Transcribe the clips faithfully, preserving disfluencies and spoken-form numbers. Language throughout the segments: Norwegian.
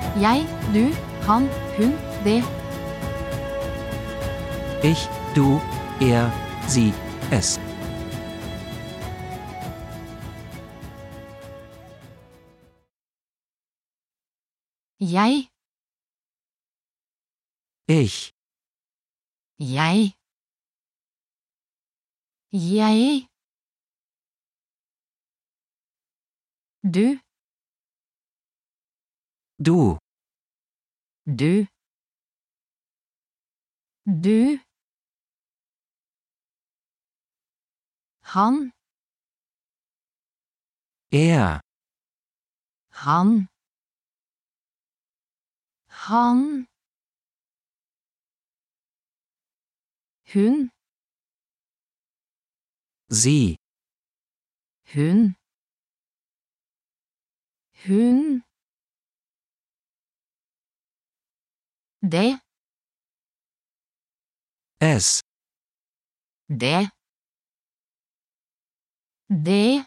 Jeg, du, han, hun, det. Ich, du, er, sie, es. Jeg, Ich, jeg. Jeg. Du, du, du. Du. Han, er, han. Han. Hun, sie, hun. Hun. Det, es, det. Det.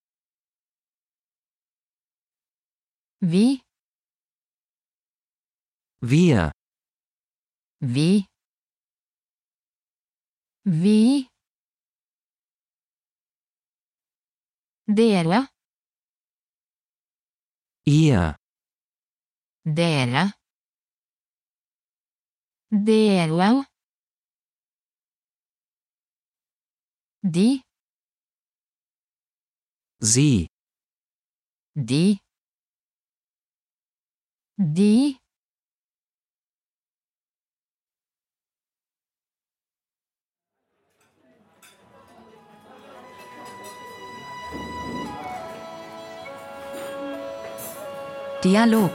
Vi, wir, vi. Vi. Dere, ihr, dere. Dere. De, sie, de. De. Dialog.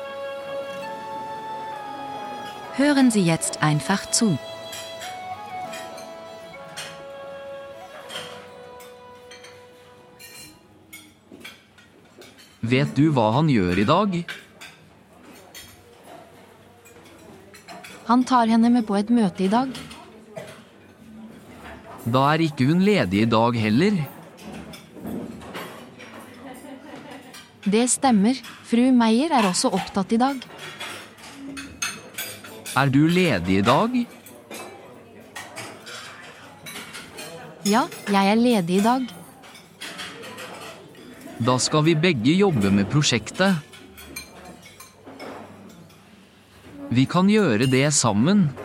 Hören Sie jetzt einfach zu. Vet du hva han gjør i dag? Han tar henne med på et møte i dag. Da er ikke hun ledig i dag heller. Det stemmer. Fru Meyer er også opptatt i dag. Er du ledig i dag? Ja, jeg er ledig i dag. Da skal vi begge jobbe med prosjektet. Vi kan gjøre det sammen.